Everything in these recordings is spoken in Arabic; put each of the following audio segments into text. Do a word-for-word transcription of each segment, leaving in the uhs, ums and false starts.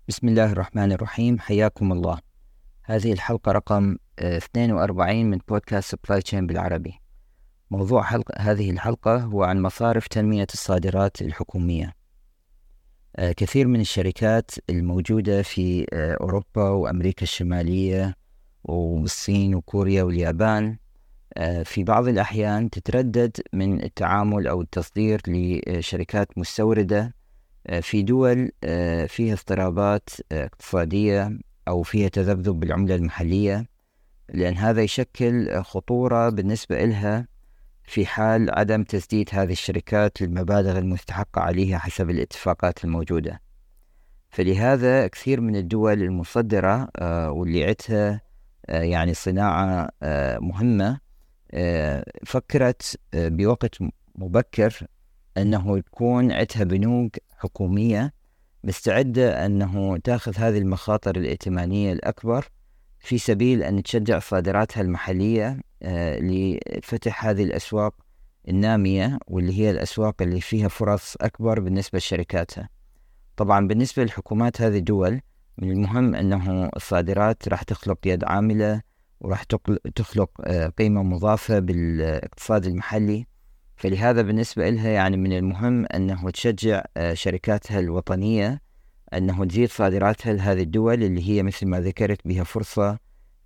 بسم الله الرحمن الرحيم. حياكم الله. هذه الحلقة رقم اثنين وأربعين من بودكاست سبلاي تشين بالعربي. موضوع حلقة هذه الحلقة هو عن مصارف تنمية الصادرات الحكومية. كثير من الشركات الموجودة في أوروبا وأمريكا الشمالية والصين وكوريا واليابان في بعض الأحيان تتردد من التعامل أو التصدير لشركات مستوردة في دول فيها اضطرابات اقتصادية أو فيها تذبذب بالعملة المحلية، لأن هذا يشكل خطورة بالنسبة إلها في حال عدم تسديد هذه الشركات للمبالغ المستحقة عليها حسب الاتفاقات الموجودة. فلهذا كثير من الدول المصدرة واللي عندها يعني صناعة مهمة فكرت بوقت مبكر أنه تكون عندها بنوك حكومية مستعدة أنه تأخذ هذه المخاطر الائتمانية الأكبر في سبيل أن تشجع صادراتها المحلية لفتح هذه الأسواق النامية، واللي هي الأسواق اللي فيها فرص أكبر بالنسبة لشركاتها. طبعا بالنسبة للحكومات هذه الدول من المهم أنه الصادرات راح تخلق يد عاملة وراح تخلق قيمة مضافة بالاقتصاد المحلي، فلهذا بالنسبة لها يعني من المهم أنه تشجع شركاتها الوطنية أنه تزيد صادراتها لهذه الدول اللي هي مثل ما ذكرت بها فرصة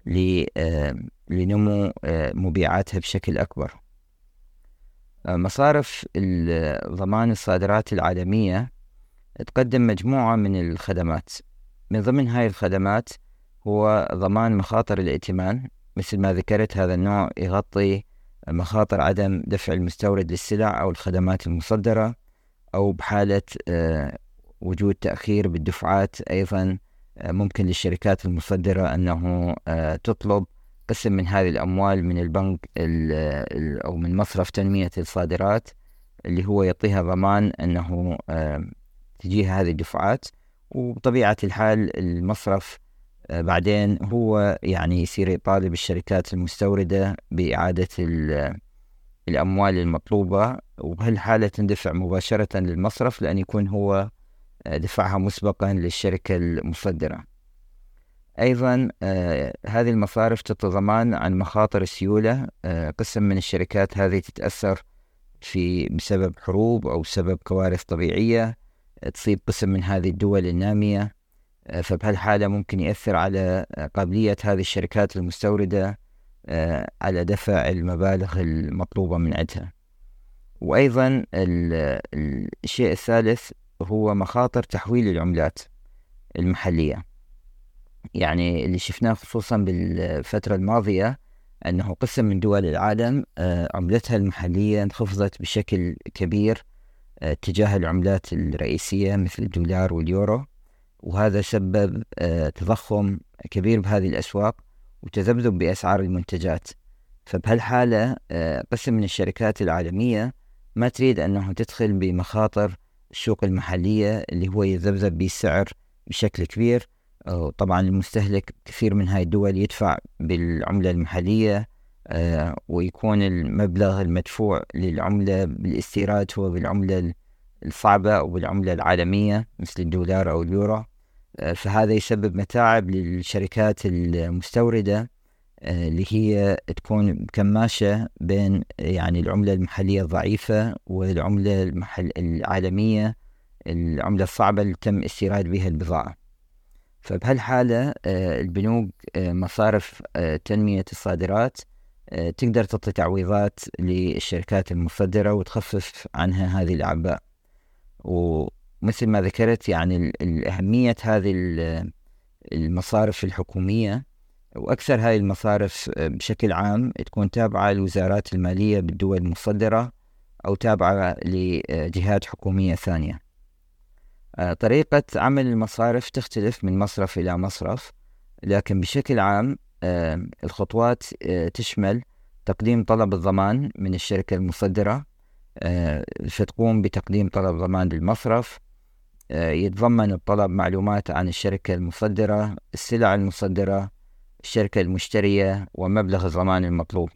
لنمو مبيعاتها بشكل أكبر. مصارف ضمان الصادرات العالمية تقدم مجموعة من الخدمات. من ضمن هاي الخدمات هو ضمان مخاطر الائتمان. مثل ما ذكرت هذا النوع يغطي مخاطر عدم دفع المستورد للسلع أو الخدمات المصدرة، أو بحالة وجود تأخير بالدفعات أيضا ممكن للشركات المصدرة أنه تطلب قسم من هذه الأموال من البنك أو من مصرف تنمية الصادرات اللي هو يعطيها ضمان أنه تجيها هذه الدفعات. وبطبيعة الحال المصرف بعدين هو يعني يصير يطالب الشركات المستوردة بإعادة الأموال المطلوبة، وبهالحالة تندفع مباشرة للمصرف لأن يكون هو دفعها مسبقا للشركة المصدرة. أيضا آه هذه المصارف تعطي ضمان عن مخاطر السيولة. آه قسم من الشركات هذه تتأثر في بسبب حروب أو سبب كوارث طبيعية تصيب قسم من هذه الدول النامية، فبهالحالة ممكن يأثر على قابلية هذه الشركات المستوردة على دفع المبالغ المطلوبة من عندها. وأيضا الشيء الثالث هو مخاطر تحويل العملات المحلية. يعني اللي شفناه خصوصا بالفترة الماضية أنه قسم من دول العالم عملتها المحلية انخفضت بشكل كبير تجاه العملات الرئيسية مثل الدولار واليورو، وهذا سبب تضخم كبير بهذه الأسواق وتذبذب بأسعار المنتجات. فبهالحالة قسم من الشركات العالمية ما تريد أنه تدخل بمخاطر السوق المحلية اللي هو يذبذب بالسعر بشكل كبير. طبعا المستهلك كثير من هاي الدول يدفع بالعملة المحلية، ويكون المبلغ المدفوع للعملة بالاستيراد هو بالعملة الصعبة أو بالعملة العالمية مثل الدولار أو اليورو. فهذا يسبب متاعب للشركات المستوردة اللي هي تكون كماشة بين يعني العملة المحلية الضعيفة والعملة المحل العالمية العملة الصعبة اللي تم استيراد بها البضاعة. فبهالحالة البنوك مصارف تنمية الصادرات تقدر تعطي تعويضات للشركات المصدرة وتخفف عنها هذه الأعباء. ومثل ما ذكرت يعني الأهمية هذه المصارف الحكومية، وأكثر هذه المصارف بشكل عام تكون تابعة للوزارات المالية بالدول المصدرة أو تابعة لجهات حكومية ثانية. طريقة عمل المصارف تختلف من مصرف إلى مصرف، لكن بشكل عام الخطوات تشمل تقديم طلب الضمان من الشركة المصدرة، فتقوم بتقديم طلب ضمان للمصرف. يتضمن الطلب معلومات عن الشركة المصدرة، السلع المصدرة، الشركة المشترية، ومبلغ الضمان المطلوب.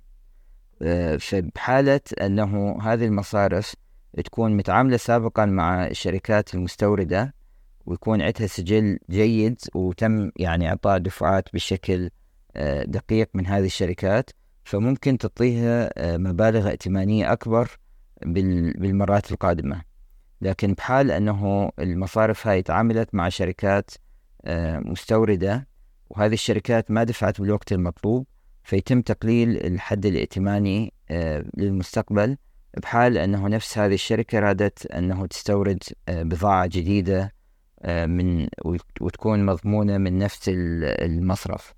فبحالة أنه هذه المصارف تكون متعاملة سابقا مع الشركات المستوردة ويكون عندها سجل جيد وتم يعني إعطاء دفعات بشكل دقيق من هذه الشركات، فممكن تعطيها مبالغ ائتمانية أكبر بالمرات القادمة. لكن بحال أنه المصارف هاي تعاملت مع شركات مستوردة وهذه الشركات ما دفعت بالوقت المطلوب، فيتم تقليل الحد الائتماني للمستقبل، بحال أنه نفس هذه الشركة رادت أنه تستورد بضاعة جديدة من وتكون مضمونة من نفس المصرف.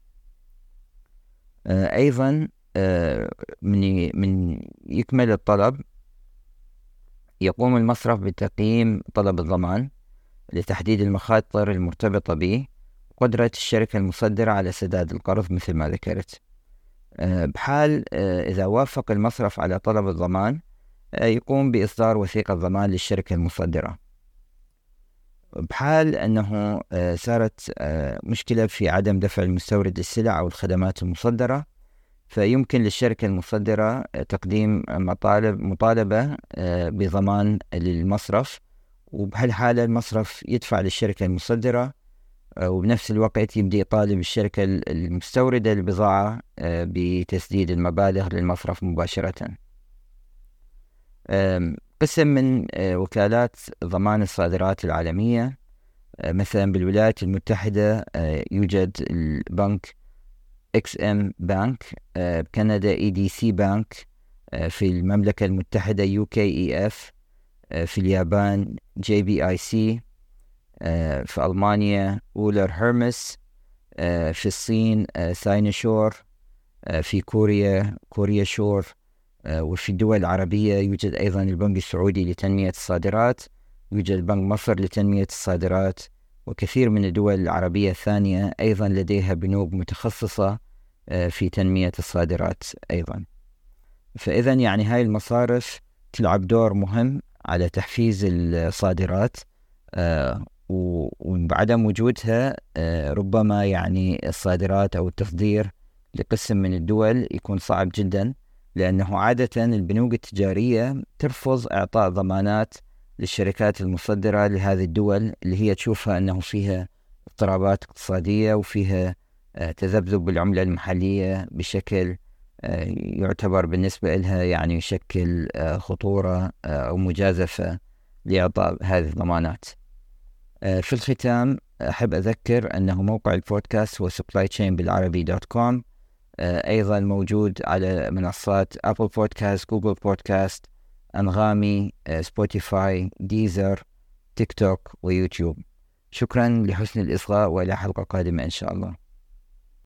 أيضا من من يكمل الطلب، يقوم المصرف بتقييم طلب الضمان لتحديد المخاطر المرتبطة به وقدرة الشركة المصدرة على سداد القرض مثل ما ذكرت. بحال إذا وافق المصرف على طلب الضمان، يقوم بإصدار وثيقة ضمان للشركة المصدرة. بحال أنه صارت مشكلة في عدم دفع المستورد للسلع أو الخدمات المصدرة، فيمكن للشركة المصدرة تقديم مطالب مطالبة بضمان للمصرف، وبهالحالة المصرف يدفع للشركة المصدرة وبنفس الوقت يبدأ يطالب الشركة المستوردة للبضاعة بتسديد المبالغ للمصرف مباشرة. قسم من وكالات ضمان الصادرات العالمية، مثلا بالولايات المتحدة يوجد البنك إكس إم بانك، بكندا إي دي سي بانك، في المملكة المتحدة يو كي إي إف، في اليابان جي بي آي سي، في ألمانيا أولر هيرمس، في الصين ساينشور، في كوريا كوريا شور، وفي الدول العربية يوجد أيضا البنك السعودي لتنمية الصادرات، يوجد بنك مصر لتنمية الصادرات، وكثير من الدول العربية الثانية أيضا لديها بنوك متخصصة في تنمية الصادرات أيضا. فإذا يعني هاي المصارف تلعب دور مهم على تحفيز الصادرات، وبعدم وجودها ربما يعني الصادرات أو التصدير لقسم من الدول يكون صعب جدا، لأنه عادة البنوك التجارية ترفض إعطاء ضمانات للشركات المصدرة لهذه الدول اللي هي تشوفها أنه فيها اضطرابات اقتصادية وفيها تذبذب بالعملة المحلية بشكل يعتبر بالنسبة لها يعني يشكل خطورة أو مجازفة لإعطاء هذه الضمانات. في الختام أحب أذكر أنه موقع البودكاست هو supply chain بالعربي دوت كوم، أيضا موجود على منصات أبل بودكاست، جوجل بودكاست، أنغامي، سبوتيفاي، ديزر، تيك توك ويوتيوب. شكرا لحسن الإصغاء وإلى حلقة قادمة إن شاء الله.